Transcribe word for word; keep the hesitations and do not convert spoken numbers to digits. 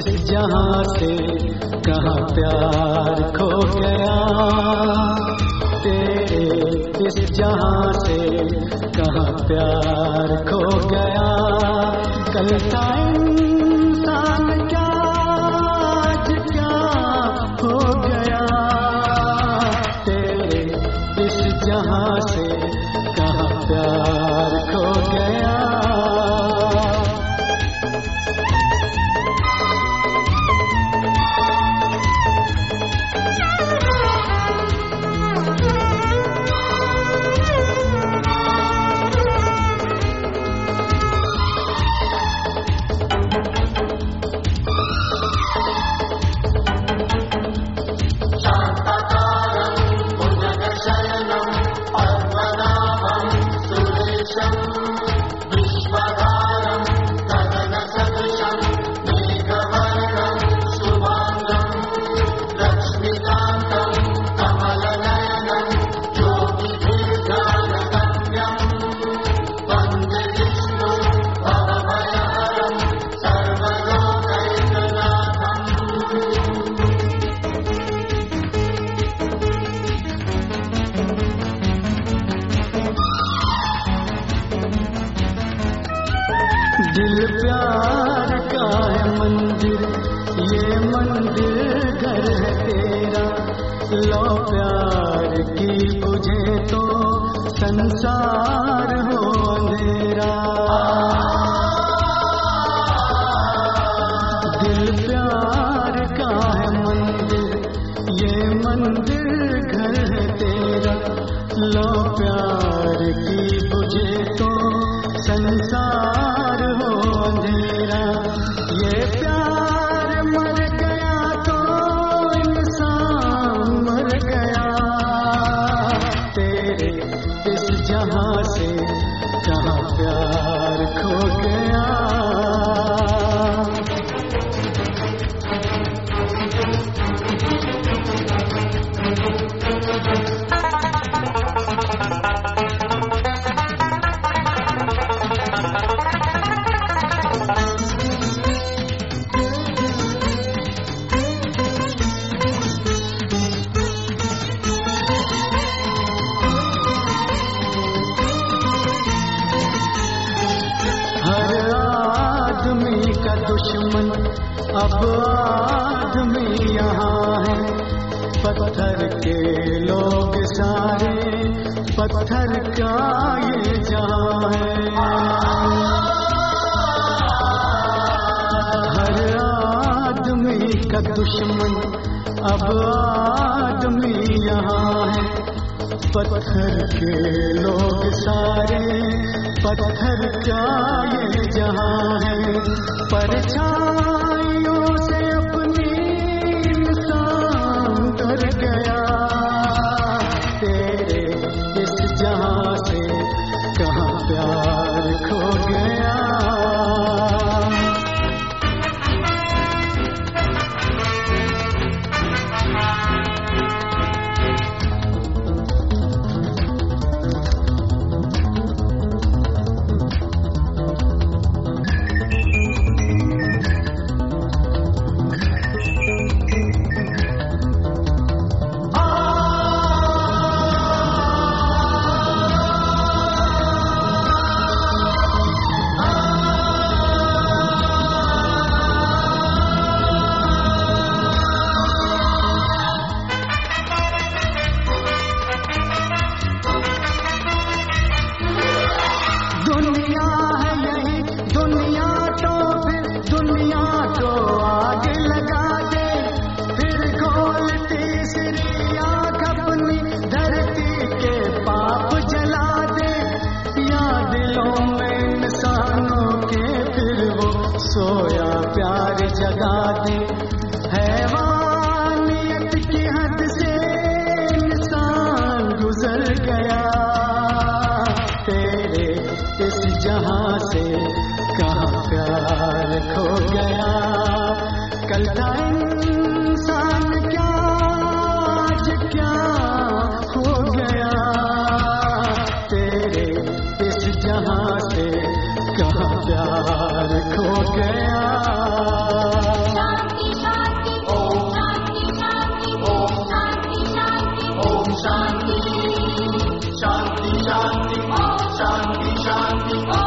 इस जहां से कहाँ प्यार खो गया, तेरे इस जहां से कहाँ प्यार खो गया। कल था इंसान क्या आज क्या हो गया, तेरे इस जहां से कहाँ प्यार खो गया। दिल प्यार का है मंदिर, ये मंदिर घर है तेरा। लो प्यार की बुझे तो संसार हो अंधेरा। दिल प्यार का है मंदिर, ये मंदिर घर है तेरा। लो प्यार की बुझे तो संसार हो अंधेरा। ये प्यार मर गया तो इंसान मर गया, तेरे इस जहां से कहाँ प्यार खो गया। आदमी का दुश्मन अब आदमी यहाँ है। पत्थर के लोग सारे पत्थर का ये जहां है। हर आदमी का दुश्मन अब आदमी यहाँ है। पत्थर के लोग सारे पत्थर का ये जहां है। परछाइयों से अपनी इंसान डर गया, तेरे इस जहां से कहाँ प्यार खो गया। दुनिया है यही दुनिया तो फिर दुनिया को आग लगा दे। फिर खोल तीसरी आँख अपनी धरती के पाप जला दे। या दिलों में इंसानों के फिर वो सोया प्यार जगा दे। हैवानियत की हद से इंसान गुजर गया, तेरे इस जहां से कहाँ प्यार खो गया। कल था इंसान क्या आज क्या हो गया, तेरे इस जहां से कहाँ प्यार खो गया। शांति शांति शांति